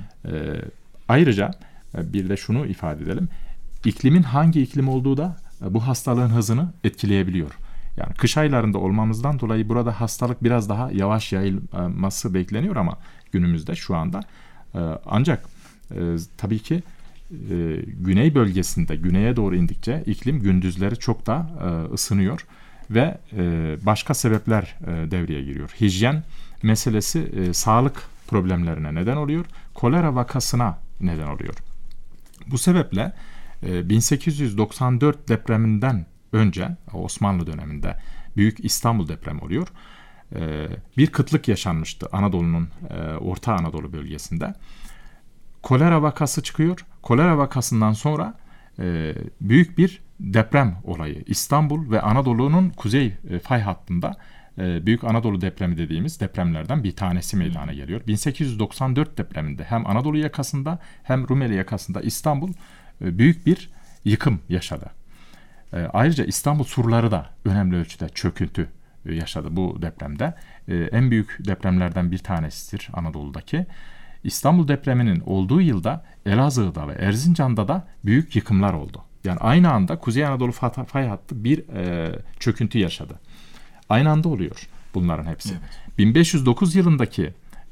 Ayrıca bir de şunu ifade edelim. İklimin hangi iklim olduğu da bu hastalığın hızını etkileyebiliyor. Yani kış aylarında olmamızdan dolayı burada hastalık biraz daha yavaş yayılması bekleniyor ama günümüzde şu anda ancak tabii ki güney bölgesinde güneye doğru indikçe iklim gündüzleri çok daha ısınıyor ve başka sebepler devreye giriyor. Hijyen meselesi sağlık problemlerine neden oluyor. Kolera vakasına neden oluyor. Bu sebeple 1894 depreminden önce Osmanlı döneminde Büyük İstanbul depremi oluyor. Bir kıtlık yaşanmıştı Anadolu'nun Orta Anadolu bölgesinde. Kolera vakası çıkıyor. Kolera vakasından sonra büyük bir deprem olayı İstanbul ve Anadolu'nun kuzey fay hattında Büyük Anadolu depremi dediğimiz depremlerden bir tanesi meydana geliyor. 1894 depreminde hem Anadolu yakasında hem Rumeli yakasında İstanbul büyük bir yıkım yaşadı. Ayrıca İstanbul surları da önemli ölçüde çöküntü yaşadı bu depremde. En büyük depremlerden bir tanesidir Anadolu'daki. İstanbul depreminin olduğu yılda Elazığ'da ve Erzincan'da da büyük yıkımlar oldu. Yani aynı anda Kuzey Anadolu fay hattı bir çöküntü yaşadı. Aynı anda oluyor bunların hepsi. Evet. 1509 yılındaki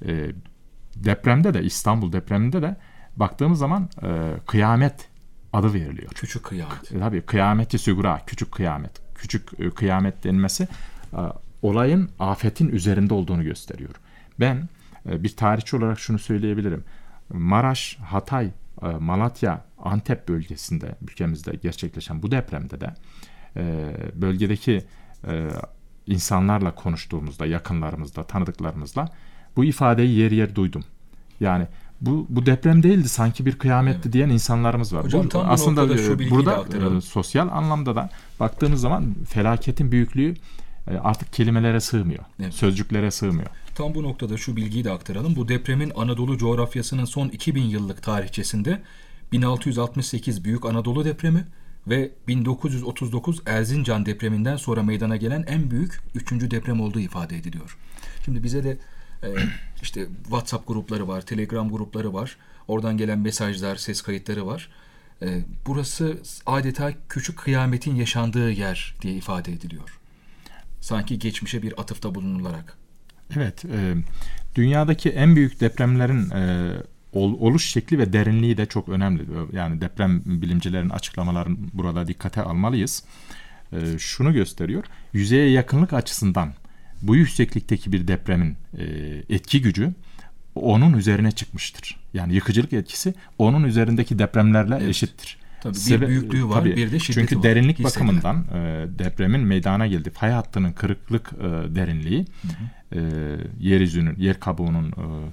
depremde de, İstanbul depreminde de baktığımız zaman kıyamet adı veriliyor. Küçük kıyamet. Tabii kıyameti sügra, küçük kıyamet. Küçük kıyamet denmesi olayın, afetin üzerinde olduğunu gösteriyor. Ben bir tarihçi olarak şunu söyleyebilirim. Maraş, Hatay, Malatya, Antep bölgesinde, ülkemizde gerçekleşen bu depremde de bölgedeki insanlarla konuştuğumuzda, yakınlarımızla, tanıdıklarımızla bu ifadeyi yer yer duydum. Yani bu deprem değildi, sanki bir kıyametti diyen insanlarımız var. Hocam, tam aslında burada sosyal anlamda da baktığımız zaman felaketin büyüklüğü artık kelimelere sığmıyor, sözcüklere sığmıyor. Tam bu noktada şu bilgiyi de aktaralım. Bu depremin Anadolu coğrafyasının son 2000 yıllık tarihçesinde 1668 Büyük Anadolu depremi ve 1939 Erzincan depreminden sonra meydana gelen en büyük 3. deprem olduğu ifade ediliyor. Şimdi bize de işte WhatsApp grupları var, Telegram grupları var. Oradan gelen mesajlar, ses kayıtları var. Burası adeta küçük kıyametin yaşandığı yer diye ifade ediliyor. Sanki geçmişe bir atıfta bulunularak. Evet, dünyadaki en büyük depremlerin oluş şekli ve derinliği de çok önemli. Yani deprem bilimcilerin açıklamalarını burada dikkate almalıyız. Şunu gösteriyor, yüzeye yakınlık açısından bu yükseklikteki bir depremin etki gücü onun üzerine çıkmıştır. Yani yıkıcılık etkisi onun üzerindeki depremlerle eşittir. Tabii bir büyüklüğü var, bir de şiddeti var. Çünkü derinlik bakımından depremin meydana geldiği fay hattının kırıklık derinliği, yeryüzünün, yer kabuğunun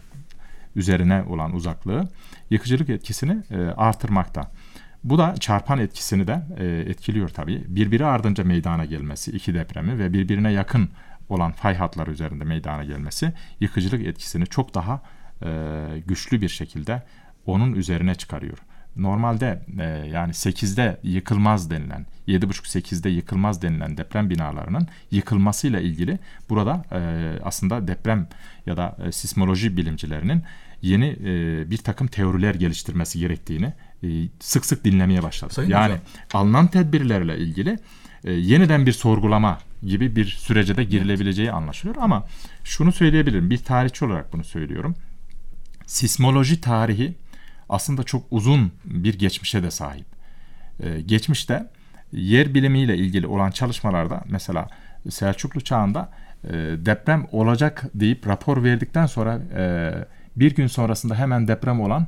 üzerine olan uzaklığı yıkıcılık etkisini artırmakta. Bu da çarpan etkisini de etkiliyor tabii. Birbiri ardınca meydana gelmesi, iki depremi ve birbirine yakın olan fay hatları üzerinde meydana gelmesi yıkıcılık etkisini çok daha güçlü bir şekilde onun üzerine çıkarıyor. Normalde yani 8'de yıkılmaz denilen, 7,5-8'de yıkılmaz denilen deprem binalarının yıkılmasıyla ilgili burada aslında deprem ya da sismoloji bilimcilerinin yeni bir takım teoriler geliştirmesi gerektiğini sık sık dinlemeye başladık. Sayın yani hocam, alınan tedbirlerle ilgili yeniden bir sorgulama gibi bir sürece de girilebileceği anlaşılıyor. Ama şunu söyleyebilirim, bir tarihçi olarak bunu söylüyorum. Sismoloji tarihi aslında çok uzun bir geçmişe de sahip. Geçmişte yer bilimiyle ilgili olan çalışmalarda mesela Selçuklu çağında deprem olacak deyip rapor verdikten sonra bir gün sonrasında hemen deprem olan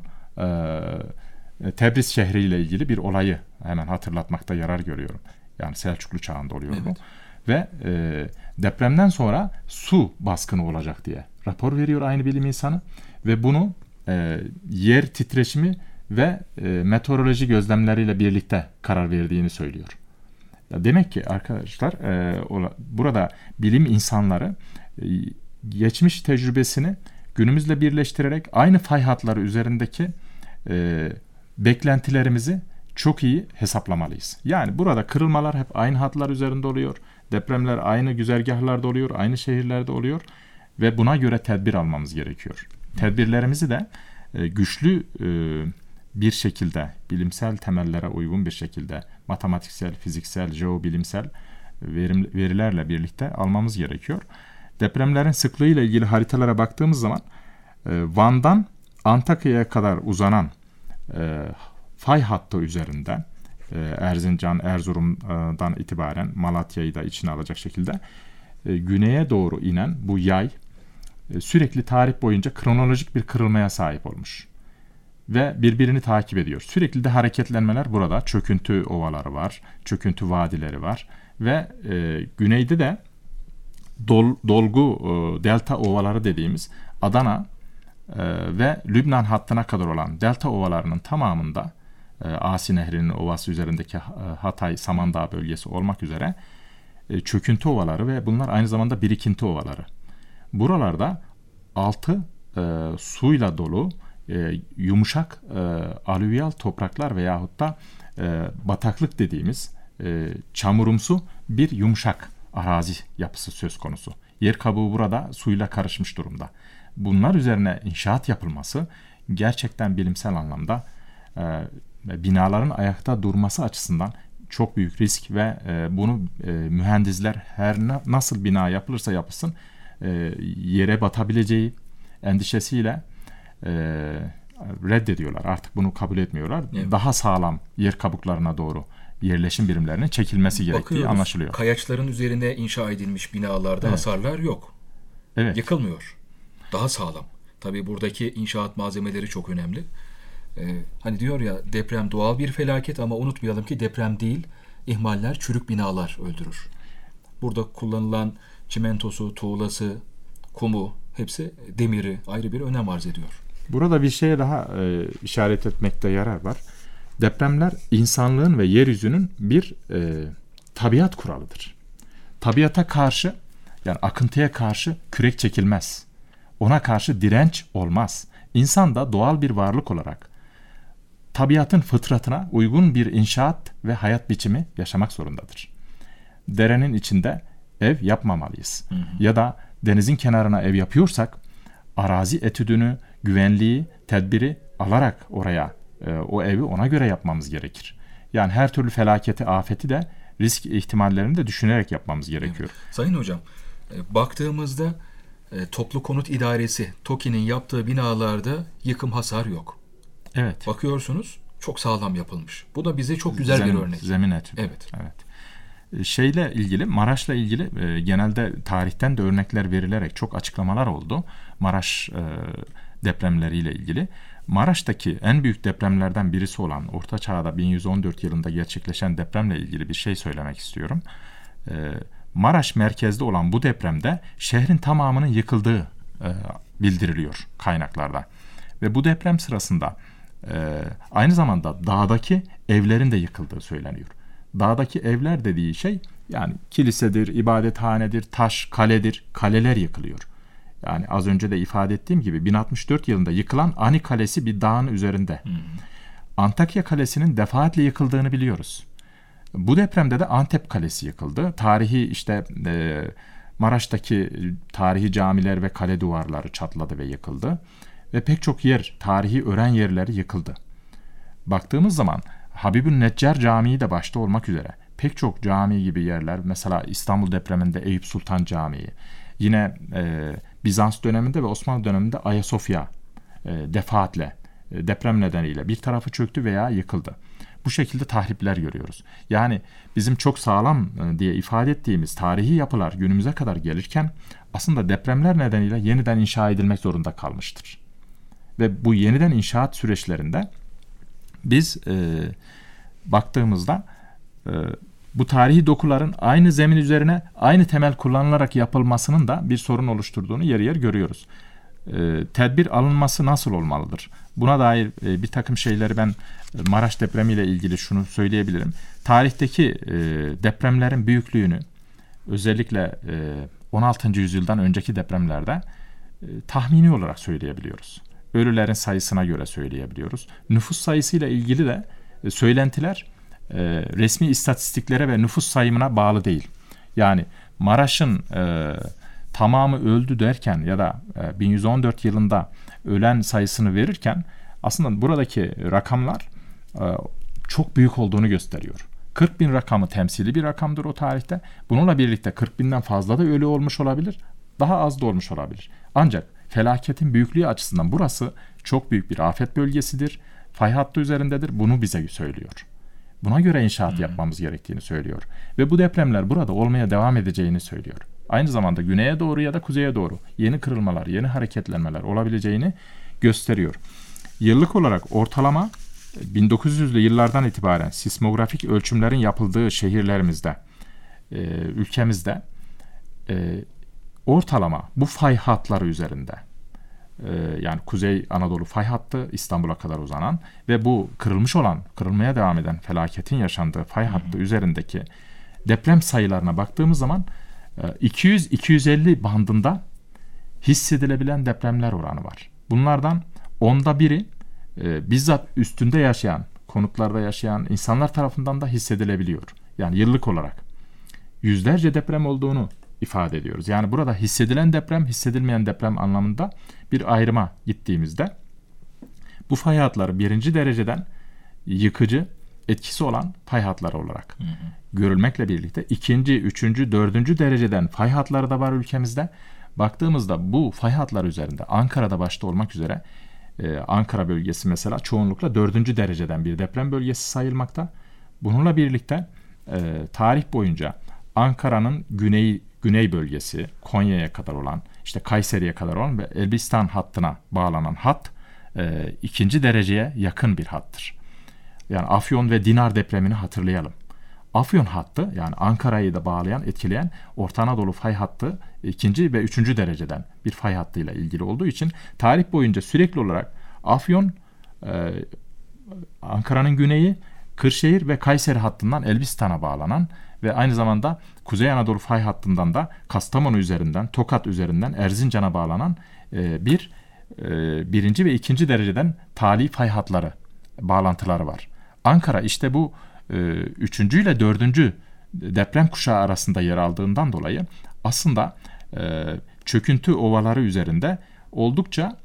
Tebriz şehriyle ilgili bir olayı hemen hatırlatmakta yarar görüyorum. Yani Selçuklu çağında oluyor bu. Ve depremden sonra su baskını olacak diye rapor veriyor aynı bilim insanı ve bunu yer titreşimi ve meteoroloji gözlemleriyle birlikte karar verdiğini söylüyor. Demek ki arkadaşlar burada bilim insanları geçmiş tecrübesini günümüzle birleştirerek aynı fay hatları üzerindeki beklentilerimizi çok iyi hesaplamalıyız. Yani burada kırılmalar hep aynı hatlar üzerinde oluyor. Depremler aynı güzergahlarda oluyor, aynı şehirlerde oluyor ve buna göre tedbir almamız gerekiyor. Tedbirlerimizi de güçlü bir şekilde, bilimsel temellere uygun bir şekilde, matematiksel, fiziksel, jeobilimsel verilerle birlikte almamız gerekiyor. Depremlerin sıklığıyla ilgili haritalara baktığımız zaman Van'dan Antakya'ya kadar uzanan fay hattı üzerinden Erzincan, Erzurum'dan itibaren Malatya'yı da içine alacak şekilde güneye doğru inen bu yay sürekli tarih boyunca kronolojik bir kırılmaya sahip olmuş ve birbirini takip ediyor. Sürekli de hareketlenmeler burada. Çöküntü ovaları var, çöküntü vadileri var ve güneyde de dolgu delta ovaları dediğimiz Adana ve Lübnan hattına kadar olan delta ovalarının tamamında Asi Nehri'nin ovası üzerindeki Hatay, Samandağ bölgesi olmak üzere çöküntü ovaları ve bunlar aynı zamanda birikinti ovaları. Buralarda altı suyla dolu yumuşak alüvyal topraklar veyahut da bataklık dediğimiz çamurumsu bir yumuşak arazi yapısı söz konusu. Yer kabuğu burada suyla karışmış durumda. Bunlar üzerine inşaat yapılması gerçekten bilimsel anlamda binaların ayakta durması açısından çok büyük risk ve bunu mühendisler her nasıl bina yapılırsa yapılsın yere batabileceği endişesiyle reddediyorlar. Artık bunu kabul etmiyorlar. Evet. Daha sağlam yer kabuklarına doğru yerleşim birimlerinin çekilmesi gerektiği anlaşılıyor. Kayaçların üzerine inşa edilmiş binalarda hasarlar yok. Evet. Yıkılmıyor. Daha sağlam. Tabii buradaki inşaat malzemeleri çok önemli. Hani diyor ya, deprem doğal bir felaket ama unutmayalım ki deprem değil, ihmaller çürük binalar öldürür. Burada kullanılan çimentosu, tuğlası, kumu, hepsi, demiri ayrı bir önem arz ediyor. Burada bir şeye daha işaret etmekte yarar var. Depremler insanlığın ve yeryüzünün bir tabiat kuralıdır. Tabiata karşı, yani akıntıya karşı kürek çekilmez. Ona karşı direnç olmaz. İnsan da doğal bir varlık olarak tabiatın fıtratına uygun bir inşaat ve hayat biçimi yaşamak zorundadır. Derenin içinde ev yapmamalıyız. Ya da denizin kenarına ev yapıyorsak arazi etüdünü, güvenliği, tedbiri alarak oraya o evi ona göre yapmamız gerekir. Yani her türlü felaketi, afeti de risk ihtimallerini de düşünerek yapmamız gerekiyor. Evet. Sayın Hocam, baktığımızda Toplu Konut İdaresi, TOKİ'nin yaptığı binalarda yıkım, hasar yok. Evet. Bakıyorsunuz çok sağlam yapılmış. Bu da bize çok güzel bir örnek. Zemin etüdü. Evet. Şeyle ilgili, Maraş'la ilgili genelde tarihten de örnekler verilerek çok açıklamalar oldu. Maraş depremleriyle ilgili. Maraş'taki en büyük depremlerden birisi olan Orta Çağ'da 1114 yılında gerçekleşen depremle ilgili bir şey söylemek istiyorum. Maraş merkezli olan bu depremde şehrin tamamının yıkıldığı bildiriliyor kaynaklarda. Ve bu deprem sırasında aynı zamanda dağdaki evlerin de yıkıldığı söyleniyor. Dağdaki evler dediği şey yani kilisedir, ibadethanedir, taş, kaledir. Kaleler yıkılıyor. Yani az önce de ifade ettiğim gibi 1064 yılında yıkılan Ani Kalesi bir dağın üzerinde. Antakya Kalesi'nin defaatle yıkıldığını biliyoruz. Bu depremde de Antep Kalesi yıkıldı. Tarihi işte Maraş'taki tarihi camiler ve kale duvarları çatladı ve yıkıldı. Ve pek çok yer, tarihi ören yerleri yıkıldı. Baktığımız zaman Habibün Neccar Camii de başta olmak üzere pek çok cami gibi yerler, mesela İstanbul depreminde Eyüp Sultan Camii, yine Bizans döneminde ve Osmanlı döneminde Ayasofya defaatle deprem nedeniyle bir tarafı çöktü veya yıkıldı. Bu şekilde tahripler görüyoruz. Yani bizim çok sağlam diye ifade ettiğimiz tarihi yapılar günümüze kadar gelirken aslında depremler nedeniyle yeniden inşa edilmek zorunda kalmıştır. Ve bu yeniden inşaat süreçlerinde biz baktığımızda bu tarihi dokuların aynı zemin üzerine aynı temel kullanılarak yapılmasının da bir sorun oluşturduğunu yer yer görüyoruz. Tedbir alınması nasıl olmalıdır? Buna dair bir takım şeyleri ben Maraş depremiyle ilgili şunu söyleyebilirim. Tarihteki depremlerin büyüklüğünü özellikle 16. yüzyıldan önceki depremlerde tahmini olarak söyleyebiliyoruz. Ölülerin sayısına göre söyleyebiliyoruz. Nüfus sayısıyla ilgili de söylentiler resmi istatistiklere ve nüfus sayımına bağlı değil. Yani Maraş'ın tamamı öldü derken ya da 1114 yılında ölen sayısını verirken aslında buradaki rakamlar çok büyük olduğunu gösteriyor. 40 bin rakamı temsili bir rakamdır o tarihte. Bununla birlikte 40 binden fazla da ölü olmuş olabilir, daha az da olmuş olabilir. Ancak felaketin büyüklüğü açısından burası çok büyük bir afet bölgesidir. Fay hattı üzerindedir. Bunu bize söylüyor. Buna göre inşaat yapmamız gerektiğini söylüyor. Ve bu depremler burada olmaya devam edeceğini söylüyor. Aynı zamanda güneye doğru ya da kuzeye doğru yeni kırılmalar, yeni hareketlenmeler olabileceğini gösteriyor. Yıllık olarak ortalama 1900'lü yıllardan itibaren sismografik ölçümlerin yapıldığı şehirlerimizde, ülkemizde ortalama bu fay hatları üzerinde, yani Kuzey Anadolu fay hattı İstanbul'a kadar uzanan ve bu kırılmış olan, kırılmaya devam eden felaketin yaşandığı fay hattı üzerindeki deprem sayılarına baktığımız zaman 200-250 bandında hissedilebilen depremler oranı var. Bunlardan 1/10 bizzat üstünde yaşayan, konutlarda yaşayan insanlar tarafından da hissedilebiliyor. Yani yıllık olarak yüzlerce deprem olduğunu ifade ediyoruz. Yani burada hissedilen deprem, hissedilmeyen deprem anlamında bir ayrıma gittiğimizde bu fay hatları 1. dereceden yıkıcı etkisi olan fay hatları olarak görülmekle birlikte 2., 3., 4. dereceden fay hatları da var ülkemizde. Baktığımızda bu fay hatları üzerinde Ankara'da başta olmak üzere Ankara bölgesi mesela çoğunlukla 4. dereceden bir deprem bölgesi sayılmakta. Bununla birlikte tarih boyunca Ankara'nın güney bölgesi, Konya'ya kadar olan, işte Kayseri'ye kadar olan ve Elbistan hattına bağlanan hat 2. dereceye yakın bir hattır. Yani Afyon ve Dinar depremini hatırlayalım. Afyon hattı, yani Ankara'yı da bağlayan, etkileyen Orta Anadolu fay hattı 2. ve 3. dereceden bir fay hattıyla ilgili olduğu için tarih boyunca sürekli olarak Afyon, Ankara'nın güneyi, Kırşehir ve Kayseri hattından Elbistan'a bağlanan ve aynı zamanda Kuzey Anadolu fay hattından da Kastamonu üzerinden, Tokat üzerinden Erzincan'a bağlanan birinci ve 2. dereceden tali fay hatları, bağlantıları var. Ankara işte bu 3. ile 4. deprem kuşağı arasında yer aldığından dolayı aslında çöküntü ovaları üzerinde oldukça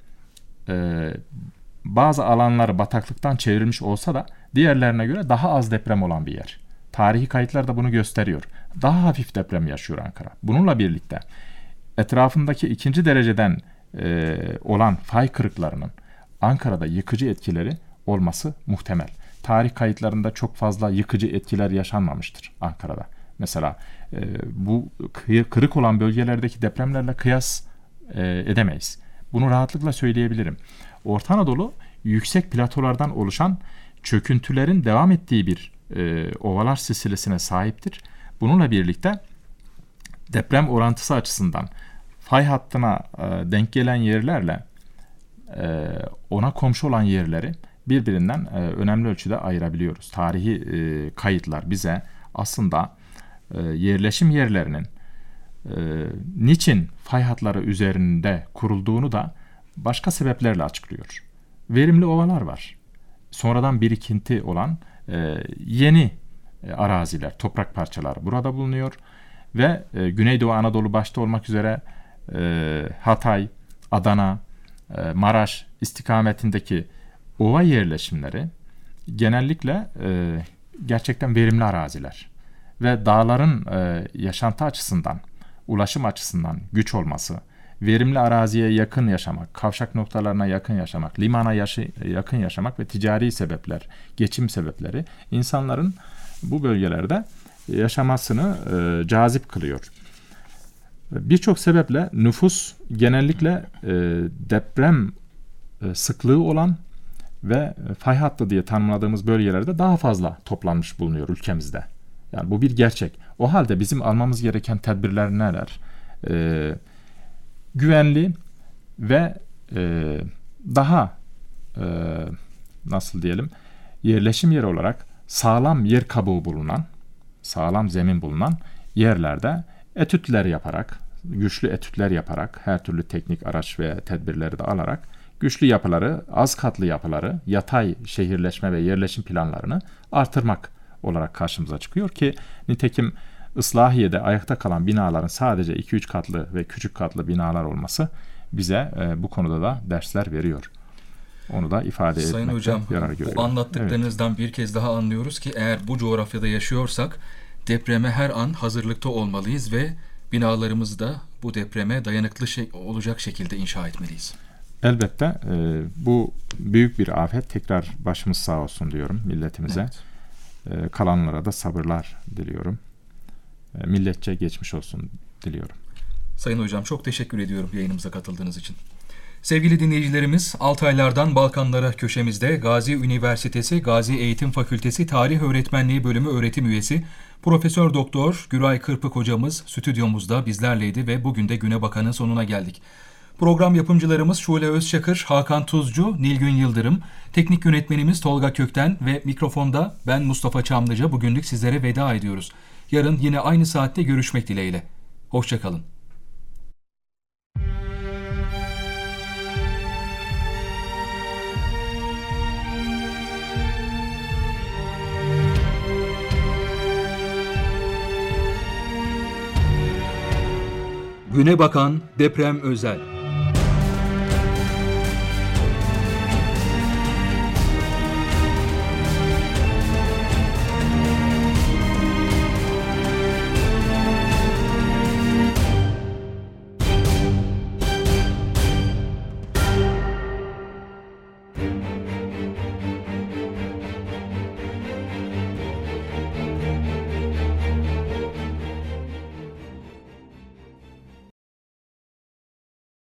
bazı alanları bataklıktan çevrilmiş olsa da diğerlerine göre daha az deprem olan bir yer. Tarihi kayıtlar da bunu gösteriyor. Daha hafif deprem yaşıyor Ankara. Bununla birlikte etrafındaki 2. dereceden olan fay kırıklarının Ankara'da yıkıcı etkileri olması muhtemel. Tarih kayıtlarında çok fazla yıkıcı etkiler yaşanmamıştır Ankara'da. Mesela bu kırık olan bölgelerdeki depremlerle kıyas edemeyiz. Bunu rahatlıkla söyleyebilirim. Orta Anadolu yüksek platolardan oluşan çöküntülerin devam ettiği bir ovalar silsilesine sahiptir. Bununla birlikte deprem orantısı açısından fay hattına denk gelen yerlerle ona komşu olan yerleri birbirinden önemli ölçüde ayırabiliyoruz. Tarihi kayıtlar bize aslında yerleşim yerlerinin niçin fay hatları üzerinde kurulduğunu da başka sebeplerle açıklıyor. Verimli ovalar var. Sonradan birikinti olan yeni araziler, toprak parçaları burada bulunuyor ve Güneydoğu Anadolu başta olmak üzere Hatay, Adana, Maraş istikametindeki ova yerleşimleri genellikle gerçekten verimli araziler ve dağların yaşantı açısından, ulaşım açısından güç olması, verimli araziye yakın yaşamak, kavşak noktalarına yakın yaşamak, limana yakın yaşamak ve ticari sebepler, geçim sebepleri insanların bu bölgelerde yaşamasını cazip kılıyor. Birçok sebeple nüfus genellikle deprem sıklığı olan ve fay hattı diye tanımladığımız bölgelerde daha fazla toplanmış bulunuyor ülkemizde. Yani bu bir gerçek. O halde bizim almamız gereken tedbirler neler? Güvenli ve daha nasıl diyelim, yerleşim yeri olarak sağlam yer kabuğu bulunan, sağlam zemin bulunan yerlerde etütler yaparak, güçlü etütler yaparak, her türlü teknik araç ve tedbirleri de alarak güçlü yapıları, az katlı yapıları, yatay şehirleşme ve yerleşim planlarını artırmak olarak karşımıza çıkıyor ki nitekim Islahiye'de ayakta kalan binaların sadece 2-3 katlı ve küçük katlı binalar olması bize bu konuda da dersler veriyor. Onu da ifade Sayın etmekte Hocam, yarar görüyorum. bu anlattıklarınızdan bir kez daha anlıyoruz ki eğer bu coğrafyada yaşıyorsak depreme her an hazırlıkta olmalıyız ve binalarımızı da bu depreme dayanıklı olacak şekilde inşa etmeliyiz. Elbette bu büyük bir afet, tekrar başımız sağ olsun diyorum milletimize. Evet. Kalanlara da sabırlar diliyorum. Milletçe geçmiş olsun diliyorum. Sayın Hocam çok teşekkür ediyorum yayınımıza katıldığınız için. Sevgili dinleyicilerimiz, Altaylardan Balkanlara köşemizde Gazi Üniversitesi Gazi Eğitim Fakültesi Tarih Öğretmenliği Bölümü öğretim üyesi Profesör Doktor Güray Kırpık hocamız stüdyomuzda bizlerleydi ve bugün de Güne Bakan'ın sonuna geldik. Program yapımcılarımız Şule Özçakır, Hakan Tuzcu, Nilgün Yıldırım, teknik yönetmenimiz Tolga Kökten ve mikrofonda ben Mustafa Çamlıca bugünlük sizlere veda ediyoruz. Yarın yine aynı saatte görüşmek dileğiyle. Hoşça kalın. Güne Bakan Deprem Özel.